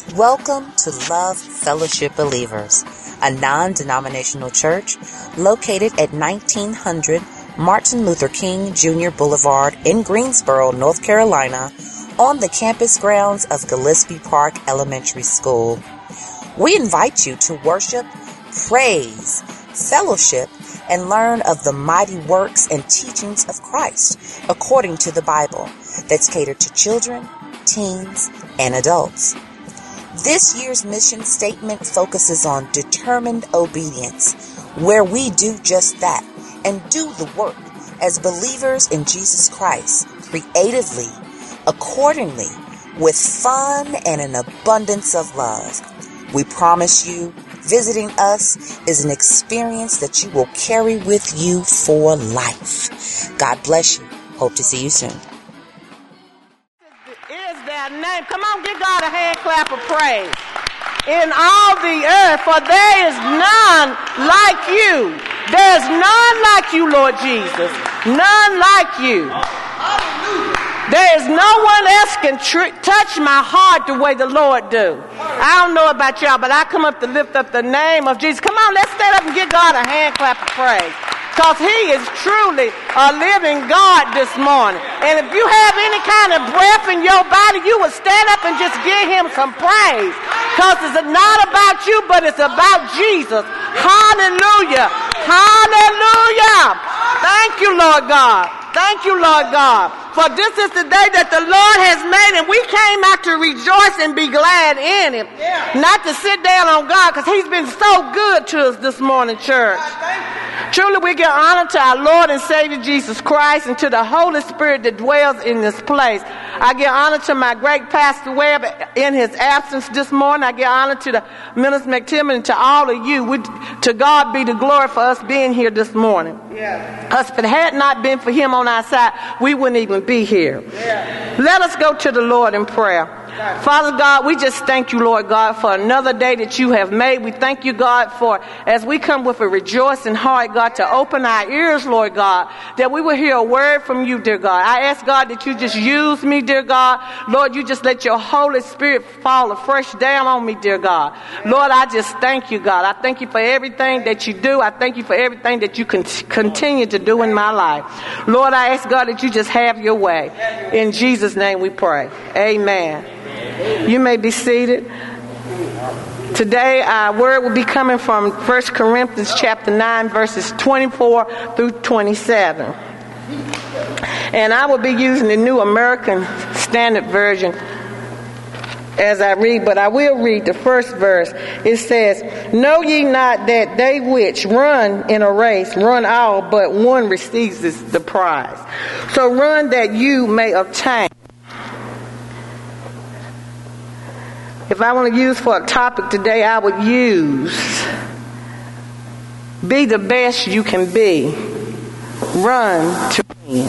Welcome to Love Fellowship Believers, a non-denominational church located at 1900 Martin Luther King Jr. Boulevard in Greensboro, North Carolina, on the campus grounds of Gillespie Park Elementary School. We invite you to worship, praise, fellowship, and learn of the mighty works and teachings of Christ according to the Bible that's catered to children, teens, and adults. This year's mission statement focuses on determined obedience, where we do just that and do the work as believers in Jesus Christ, creatively, accordingly, with fun and an abundance of love. We promise you, visiting us is an experience that you will carry with you for life. God bless you. Hope to see you soon. Is their name. Come on, give God a hand clap of praise. In all the earth, for there is none like you. There's none like you, Lord Jesus. None like you. There is no one else can touch my heart the way the Lord do. I don't know about y'all, but I come up to lift up the name of Jesus. Come on, let's stand up and give God a hand clap of praise. Because he is truly a living God this morning. And if you have any kind of breath in your body, you will stand up and just give him some praise. Because it's not about you, but it's about Jesus. Hallelujah. Hallelujah. Thank you, Lord God. Thank you, Lord God. For this is the day that the Lord has made, and we came out to rejoice and be glad in it. Not to sit down on God, because he's been so good to us this morning, church. Truly, we give honor to our Lord and Savior Jesus Christ and to the Holy Spirit that dwells in this place. I give honor to my great Pastor Webb in his absence this morning. I give honor to the Minister McTimmon and to all of you. To God be the glory for us being here this morning. Because if it had not been for him on our side, we wouldn't even be here. Let us go to the Lord in prayer. Father God, we just thank you, Lord God, for another day that you have made. We thank you, God, for as we come with a rejoicing heart, God, to open our ears, Lord God, that we will hear a word from you, dear God. I ask, God, that you just use me, dear God. Lord, you just let your Holy Spirit fall afresh down on me, dear God. Lord, I just thank you, God. I thank you for everything that you do. I thank you for everything that you continue to do in my life. Lord, I ask, God, that you just have your way. In Jesus' name we pray. Amen. You may be seated. Today our word will be coming from 1 Corinthians chapter 9 verses 24 through 27. And I will be using the New American Standard Version as I read, but I will read the first verse. It says, "Know ye not that they which run in a race run all, but one receives the prize? So run that you may obtain." If I want to use for a topic today, I would use be the best you can be. Run to win.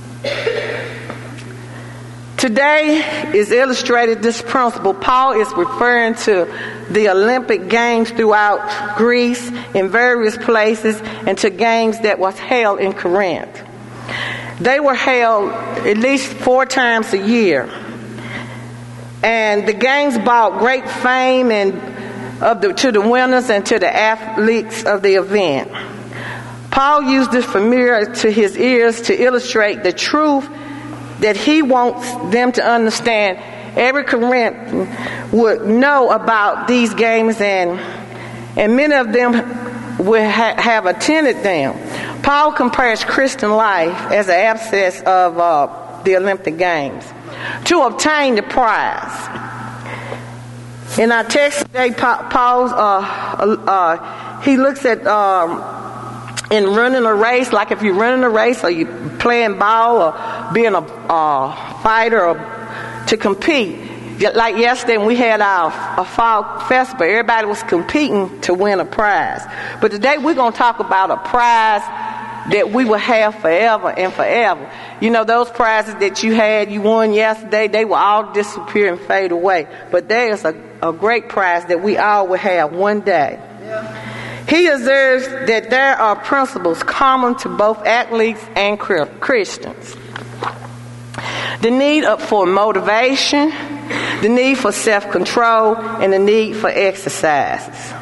Today is illustrated this principle. Paul is referring to the Olympic Games throughout Greece in various places and to games that was held in Corinth. They were held at least 4 times a year. And the games brought great fame to the winners and to the athletes of the event. Paul used this familiar to his ears to illustrate the truth that he wants them to understand. Every Corinthian would know about these games, and many of them would have attended them. Paul compares Christian life as an abscess of the Olympic Games to obtain the prize. In our text today, Paul he looks at in running a race, like if you're running a race or you playing ball or being a fighter or to compete. Like yesterday when we had our fall festival, everybody was competing to win a prize. But today we're going to talk about a prize that we will have forever and forever. You know, those prizes that you won yesterday, they will all disappear and fade away. But there is a great prize that we all will have one day. He observes that there are principles common to both athletes and Christians. The need for motivation, the need for self-control, and the need for exercises.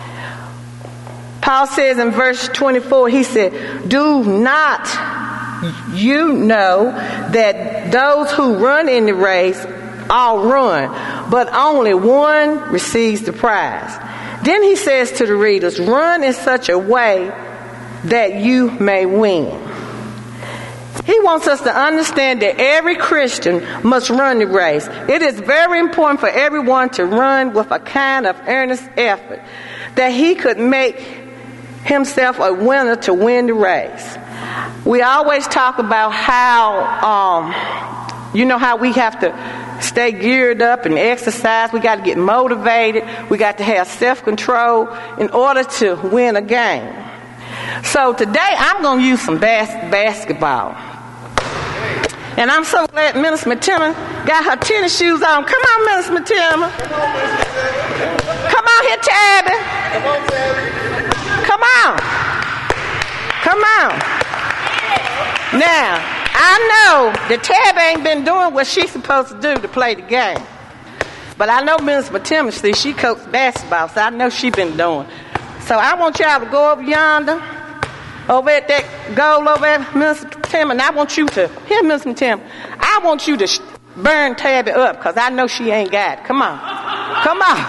Paul says in verse 24, he said, do not you know that those who run in the race all run, but only one receives the prize. Then he says to the readers, run in such a way that you may win. He wants us to understand that every Christian must run the race. It is very important for everyone to run with a kind of earnest effort that he could make himself a winner to win the race. We always talk about how, how we have to stay geared up and exercise. We got to get motivated. We got to have self-control in order to win a game. So today I'm going to use some basketball. And I'm so glad Minister Matima got her tennis shoes on. Come on, Minister Matima. Come on here, Tabby. Come on. Come on. Now, I know that Tabby ain't been doing what she's supposed to do to play the game. But I know Minister Matima, she coaches basketball, so I know she's been doing. So I want y'all to go over yonder, over at that goal over at Minister Tim, and I want you to, here, Minister Tim, I want you to burn Tabby up, because I know she ain't got it. Come on. Come on.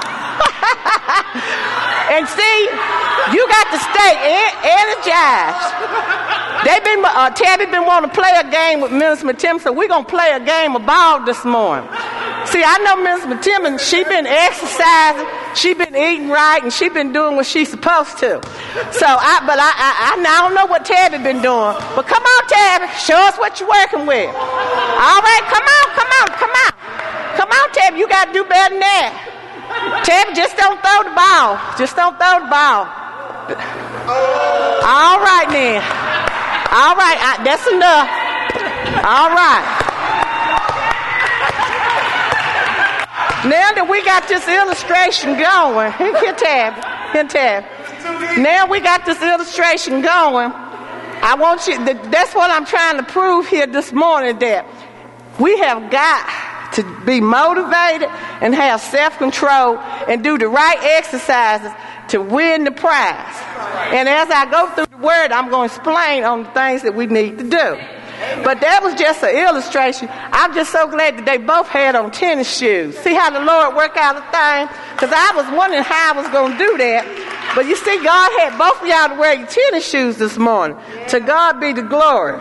And see, you got to stay energized. Tabby been wanting to play a game with Minister Matim, so we're going to play a game of ball this morning. See, I know Minister Matim, she been exercising, she been eating right, and she been doing what she's supposed to. So, I don't know what Tabby been doing. But come on, Tabby, show us what you're working with. All right, come on. Come on, Tabby, you got to do better than that. Tabby, just don't throw the ball. Just don't throw the ball. All right, then. All right, that's enough. All right. Now that we got this illustration going, here, Tab. Now we got this illustration going. I want you, that's what I'm trying to prove here this morning, that we have got to be motivated and have self-control and do the right exercises to win the prize. And as I go through the word, I'm going to explain on the things that we need to do. But that was just an illustration. I'm just so glad that they both had on tennis shoes. See how the Lord worked out a thing? Because I was wondering how I was going to do that. But you see, God had both of y'all to wear your tennis shoes this morning. To God be the glory.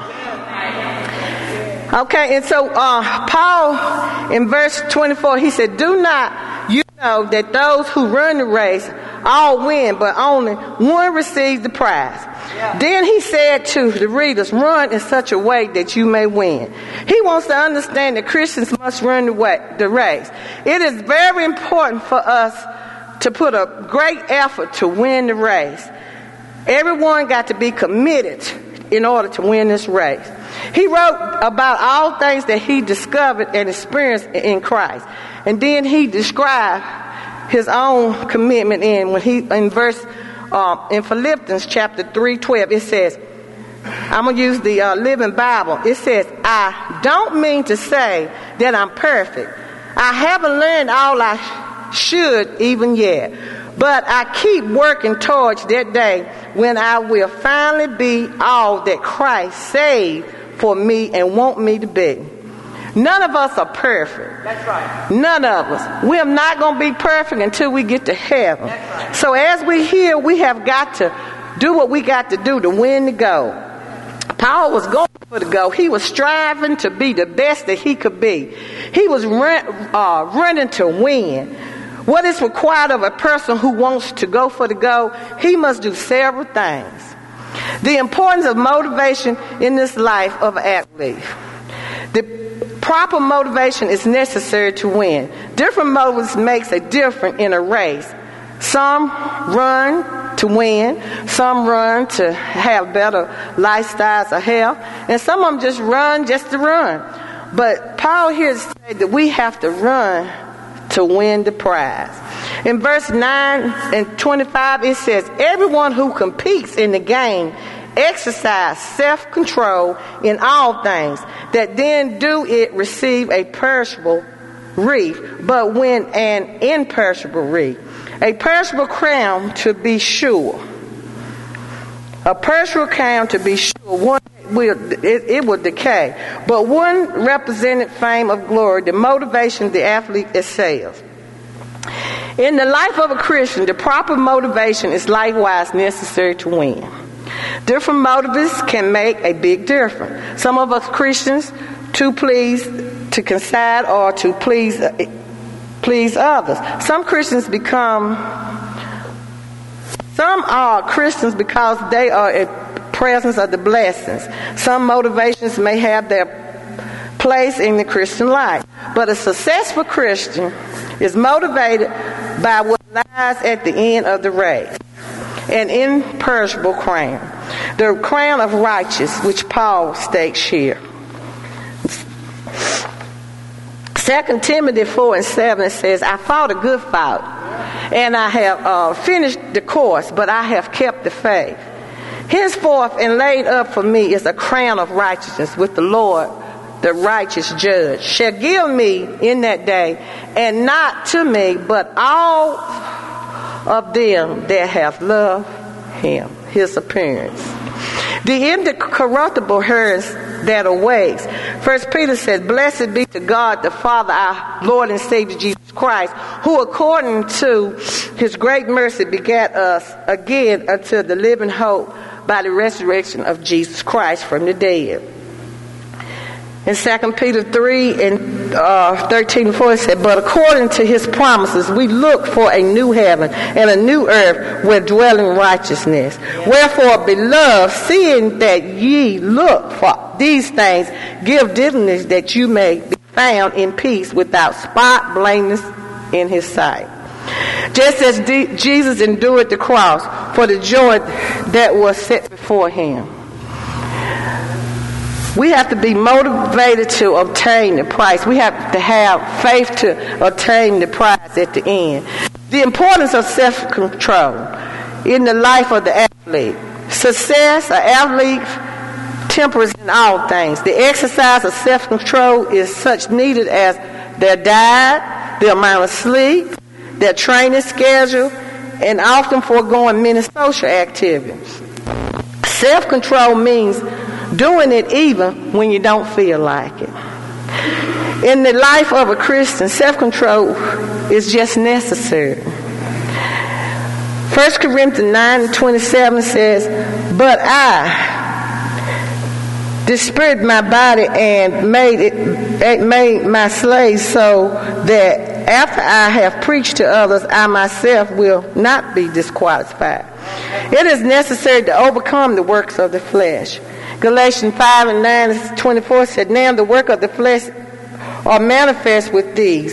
Okay, and so Paul, in verse 24, he said, do not you know that those who run the race all win, but only one receives the prize. Yeah. Then he said to the readers, run in such a way that you may win. He wants to understand that Christians must run the race. It is very important for us to put a great effort to win the race. Everyone got to be committed in order to win this race. He wrote about all things that he discovered and experienced in Christ. And then he described his own commitment in Philippians chapter 3:12. It says, I'm going to use the Living Bible. It says, I don't mean to say that I'm perfect. I haven't learned all I should even yet. But I keep working towards that day when I will finally be all that Christ saved for me and want me to be. None of us are perfect. That's right. None of us. We're not going to be perfect until we get to heaven. That's right. So as we here, we have got to do what we got to do to win the goal. Paul was going for the goal. He was striving to be the best that he could be. He was running to win. What is required of a person who wants to go for the goal? He must do several things. The importance of motivation in this life of an athlete. The proper motivation is necessary to win. Different motives makes a difference in a race. Some run to win. Some run to have better lifestyles or health. And some of them just run just to run. But Paul here says that we have to run to win the prize. In verse 9 and 25, it says, everyone who competes in the game exercise self-control in all things, that then do it receive a perishable wreath, but when an imperishable wreath. A perishable crown, to be sure. A perishable crown, to be sure, one it will decay. But one represented fame of glory, the motivation the athlete excels. In the life of a Christian, the proper motivation is likewise necessary to win. Different motives can make a big difference. Some of us Christians to please, to concede, or to please others. Some are Christians because they are in presence of the blessings. Some motivations may have their place in the Christian life. But a successful Christian is motivated by what lies at the end of the race. An imperishable crown. The crown of righteousness, which Paul states here. 2 Timothy 4:7 says, I fought a good fight, and I have finished the course, but I have kept the faith. Henceforth and laid up for me is a crown of righteousness, with the Lord, the righteous judge, shall give me in that day, and not to me, but all of them that have loved him, his appearance. The incorruptible hers that awaits. 1 Peter says, Blessed be to God the Father, our Lord and Savior Jesus Christ, who according to his great mercy begat us again unto the living hope by the resurrection of Jesus Christ from the dead. In 2 Peter 3:13-14 it said, But according to his promises we look for a new heaven and a new earth where dwelling righteousness. Wherefore, beloved, seeing that ye look for these things, give diligence that you may be found in peace, without spot, blameless in his sight. Just as Jesus endured the cross for the joy that was set before him. We have to be motivated to obtain the prize. We have to have faith to obtain the prize at the end. The importance of self-control in the life of the athlete. Success, an athlete tempers in all things. The exercise of self-control is such needed as their diet, the amount of sleep, their training schedule, and often foregoing many social activities. Self-control means doing it even when you don't feel like it. In the life of a Christian, self-control is just necessary. 1 Corinthians 9:27 says, But I dispirited my body and made my slave, so that after I have preached to others, I myself will not be disqualified. It is necessary to overcome the works of the flesh. Galatians 5:9-24 said, Now the work of the flesh are manifest with these: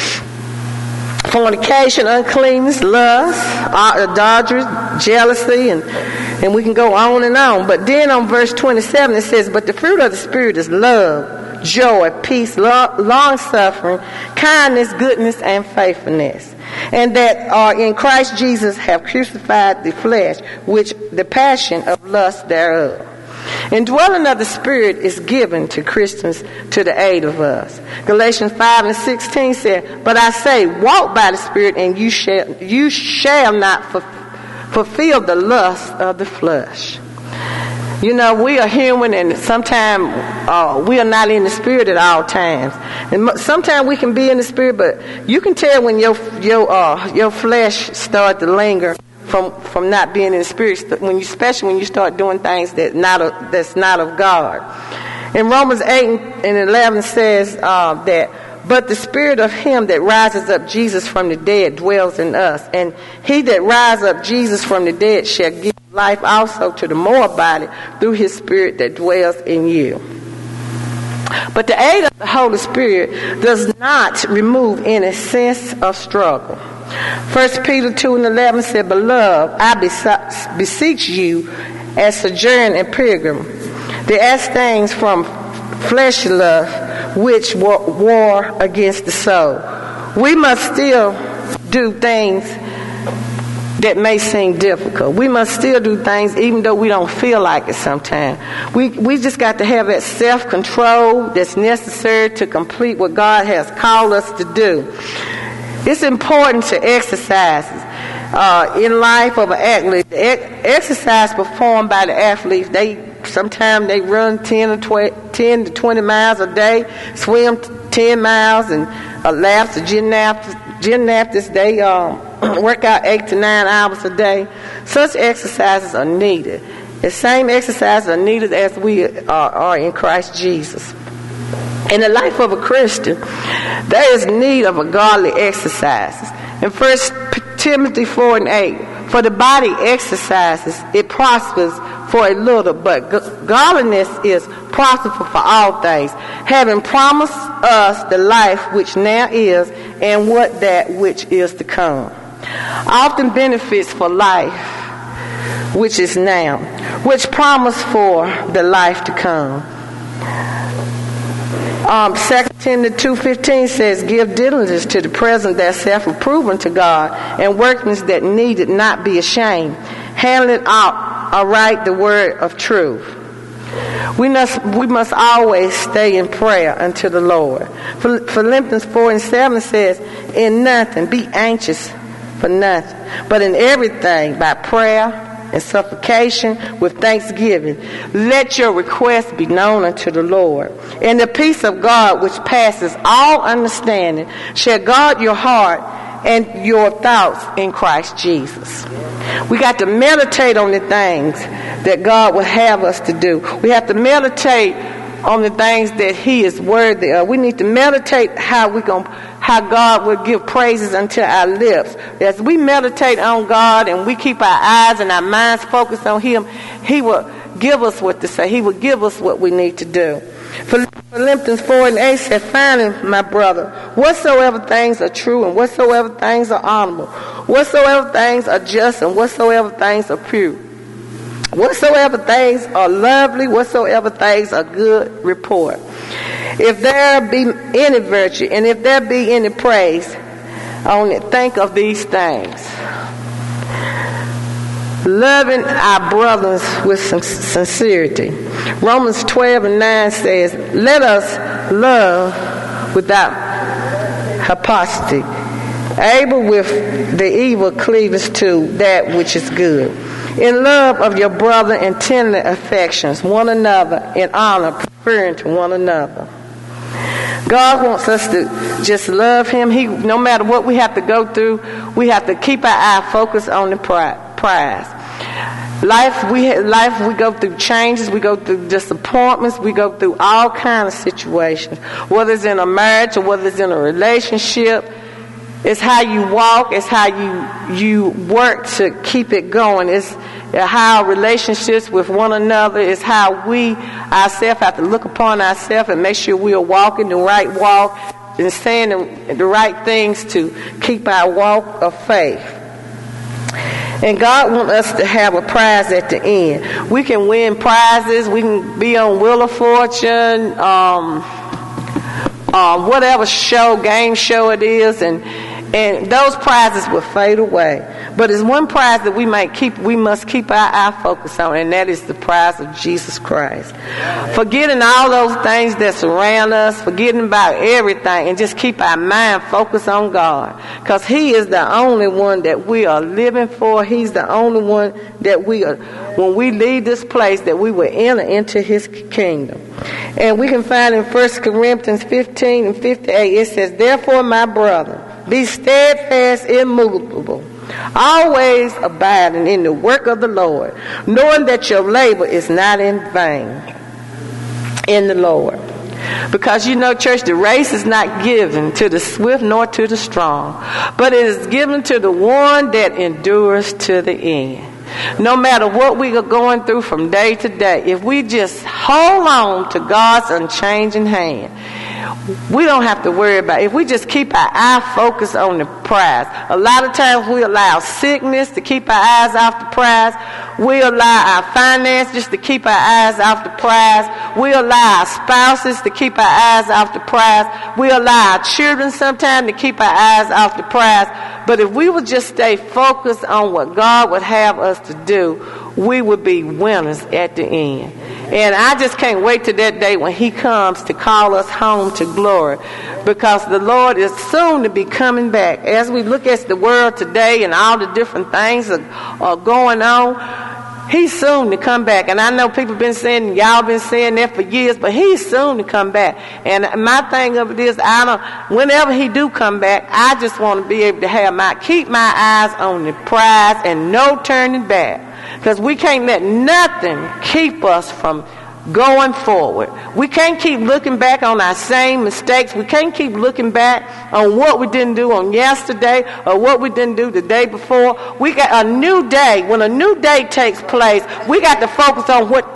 fornication, uncleanness, lust, adultery, jealousy, and we can go on and on. But then on verse 27 it says, But the fruit of the Spirit is love, joy, peace, long-suffering, kindness, goodness, and faithfulness. And that are in Christ Jesus have crucified the flesh, which the passion of lust thereof. Indwelling of the Spirit is given to Christians to the aid of us. Galatians 5:16 said, But I say, walk by the Spirit, and you shall not fulfill the lust of the flesh. You know, we are human, and sometimes we are not in the Spirit at all times. And sometimes we can be in the Spirit, but you can tell when your flesh start to linger from not being in the Spirit, especially when you start doing things that's not of God. In Romans 8:11 says that, But the Spirit of him that rises up Jesus from the dead dwells in us, and he that rises up Jesus from the dead shall give life also to the mortal body through his Spirit that dwells in you. But the aid of the Holy Spirit does not remove any sense of struggle. 1 Peter 2:11 said, Beloved, I beseech you as sojourner and pilgrim, to abstain from fleshly lust, which war against the soul. We must still do things that may seem difficult. We must still do things even though we don't feel like it sometimes. We just got to have that self-control that's necessary to complete what God has called us to do. It's important to exercise. In life of an athlete, the exercise performed by the athletes, sometimes they run 10 to 20 miles a day, swim 10 miles, and laps. The gymnastics, they work out 8 to 9 hours a day. Such exercises are needed. The same exercises are needed as we are in Christ Jesus. In the life of a Christian, there is need of a godly exercises. In 1 Timothy 4:8, for the body exercises, it prospers for a little, but godliness is profitable for all things, having promised us the life which now is and what that which is to come. Often benefits for life which is now, which promise for the life to come. 2 Timothy 2:15 says, give diligence to the present that self-approving to God, and workings that needed not be ashamed, handling aright the word of truth. We must always stay in prayer unto the Lord. Philippians 4:7 says, in nothing be anxious for nothing, but in everything by prayer and supplication with thanksgiving, let your requests be known unto the Lord. And the peace of God, which passes all understanding, shall guard your heart and your thoughts in Christ Jesus. We got to meditate on the things that God will have us to do. We have to meditate on the things that He is worthy of. We need to meditate how God will give praises unto our lips. As we meditate on God and we keep our eyes and our minds focused on Him, He will give us what to say. He will give us what we need to do. Philippians 4:8 said, finally, my brother, whatsoever things are true and whatsoever things are honorable, whatsoever things are just and whatsoever things are pure, whatsoever things are lovely, whatsoever things are good report. If there be any virtue and if there be any praise, only think of these things. Loving our brothers with sincerity. Romans 12:9 says, let us love without hypocrisy, able with the evil cleavage to that which is good. In love of your brother and tender affections, one another in honor, preferring to one another. God wants us to just love Him. No matter what we have to go through, we have to keep our eye focused on the prize. Life, we go through changes, we go through disappointments, we go through all kinds of situations. Whether it's in a marriage or whether it's in a relationship, it's how you walk, it's how you work to keep it going. It's how relationships with one another, it's how we ourselves have to look upon ourselves and make sure we are walking the right walk and saying the right things to keep our walk of faith. And God wants us to have a prize at the end. We can win prizes. We can be on Wheel of Fortune, whatever game show it is, and those prizes will fade away. But there's one prize that we must keep our eye focused on, and that is the prize of Jesus Christ. Forgetting all those things that surround us, forgetting about everything, and just keep our mind focused on God. Because He is the only one that we are living for. He's the only one that when we leave this place, that we will enter into His kingdom. And we can find in 1 Corinthians 15:58, it says, therefore, my brother, be steadfast, immovable, always abiding in the work of the Lord, knowing that your labor is not in vain in the Lord. Because church, the race is not given to the swift nor to the strong, but it is given to the one that endures to the end. No matter what we are going through from day to day, if we just hold on to God's unchanging hand, we don't have to worry about it. If we just keep our eye focused on the prize. A lot of times we allow sickness to keep our eyes off the prize. We allow our finances to keep our eyes off the prize. We allow our spouses to keep our eyes off the prize. We allow our children sometimes to keep our eyes off the prize. But if we would just stay focused on what God would have us to do, we would be winners at the end. And I just can't wait to that day when he comes to call us home to glory, because the Lord is soon to be coming back. As we look at the world today and all the different things are going on, he's soon to come back. And I know people been saying, y'all been saying that for years, but he's soon to come back. And my thing of it is, whenever he do come back, I just want to be able to keep my eyes on the prize and no turning back. Because we can't let nothing keep us from going forward. We can't keep looking back on our same mistakes. We can't keep looking back on what we didn't do on yesterday or what we didn't do the day before. We got a new day. When a new day takes place, we got to focus on what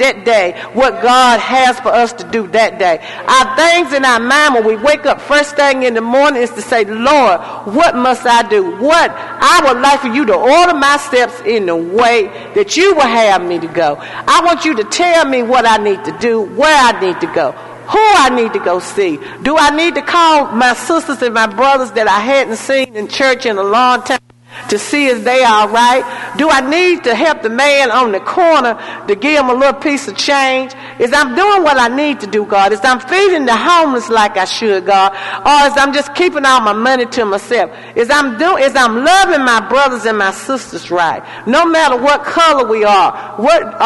God has for us to do that day. Our things in our mind when we wake up first thing in the morning is to say, Lord, what must I do? I would like for you to order my steps in the way that you will have me to go. I want you to tell me what I need to do, where I need to go, who I need to go see. Do I need to call my sisters and my brothers that I hadn't seen in church in a long time to see if they are right? Do I need to help the man on the corner to give him a little piece of change? Is I'm doing what I need to do, God? Is I'm feeding the homeless like I should, God? Or is I'm just keeping all my money to myself? Is I'm loving my brothers and my sisters right? No matter what color we are,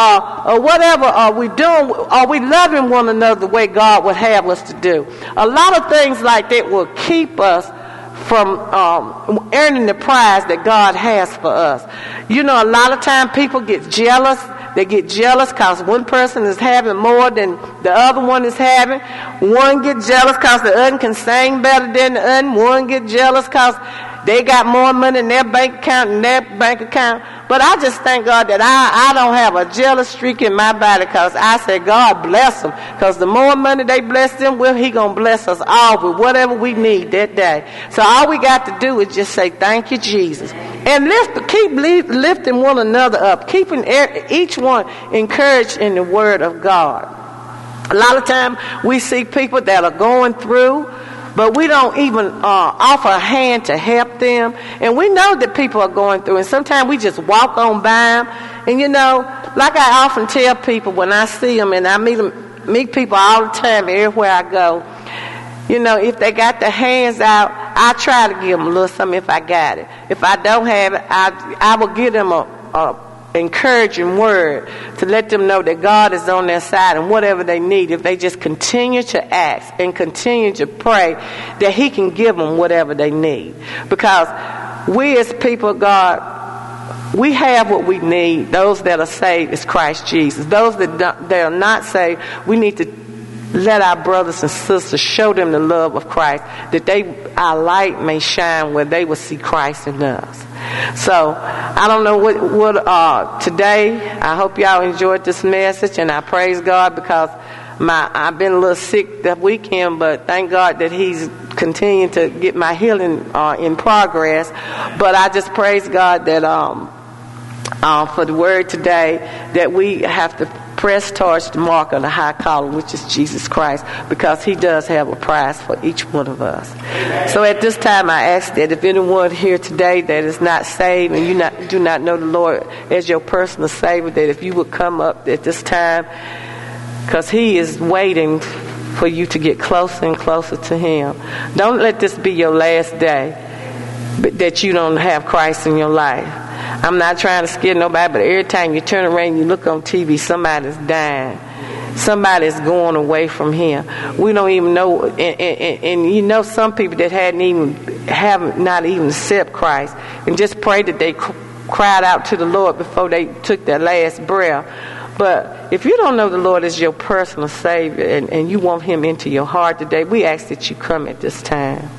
or whatever are we doing, are we loving one another the way God would have us to do? A lot of things like that will keep us from earning the prize that God has for us. You know, a lot of time people get jealous. They get jealous because one person is having more than the other one is having. One get jealous because the other can sing better than the other. One get jealous because they got more money in their bank account than their bank account. But I just thank God that I don't have a jealous streak in my body, because I say, God bless them. Because the more money they bless them with, he going to bless us all with whatever we need that day. So all we got to do is just say, thank you, Jesus. And keep lifting one another up, keeping each one encouraged in the word of God. A lot of time we see people that are going through, but we don't even offer a hand to help them. And we know that people are going through, and sometimes we just walk on by them. And you know, like I often tell people when I see them, and I meet people all the time everywhere I go, you know, if they got their hands out, I try to give them a little something if I got it. If I don't have it, I will give them a encouraging word to let them know that God is on their side, and whatever they need, if they just continue to ask and continue to pray, that he can give them whatever they need. Because we as people of God, we have what we need. Those that are saved is Christ Jesus. Those that are not saved, we need to let our brothers and sisters show them the love of Christ, that our light may shine where they will see Christ in us. So I don't know what today. I hope y'all enjoyed this message, and I praise God because I've been a little sick that weekend, but thank God that he's continuing to get my healing in progress. But I just praise God that for the word today, that we have to press towards the mark of the high calling, which is Jesus Christ, because he does have a prize for each one of us. Amen. So at this time, I ask that if anyone here today that is not saved and you do not know the Lord as your personal Savior, that if you would come up at this time, because he is waiting for you to get closer and closer to him. Don't let this be your last day that you don't have Christ in your life. I'm not trying to scare nobody, but every time you turn around and you look on TV, somebody's dying. Somebody's going away from him. We don't even know, and you know some people that have not even accepted Christ, and just pray that they cried out to the Lord before they took their last breath. But if you don't know the Lord as your personal Savior, and you want him into your heart today, we ask that you come at this time.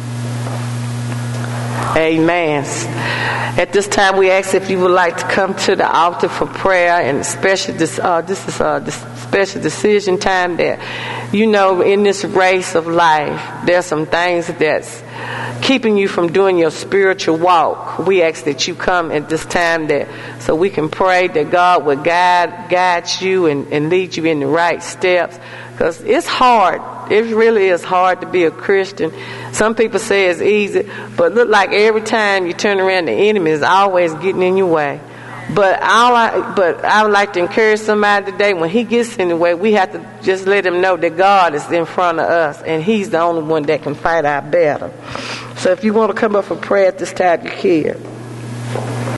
Amen. At this time, we ask if you would like to come to the altar for prayer, and especially this is a special decision time that, you know, in this race of life, there's some things that's keeping you from doing your spiritual walk. We ask that you come at this time so we can pray that God would guide you and lead you in the right steps Because it's hard. It really is hard to be a Christian. Some people say it's easy, but look like every time you turn around, the enemy is always getting in your way. But I would like to encourage somebody today, when he gets in the way, we have to just let him know that God is in front of us, and he's the only one that can fight our battle. So if you want to come up for prayer at this time, you can.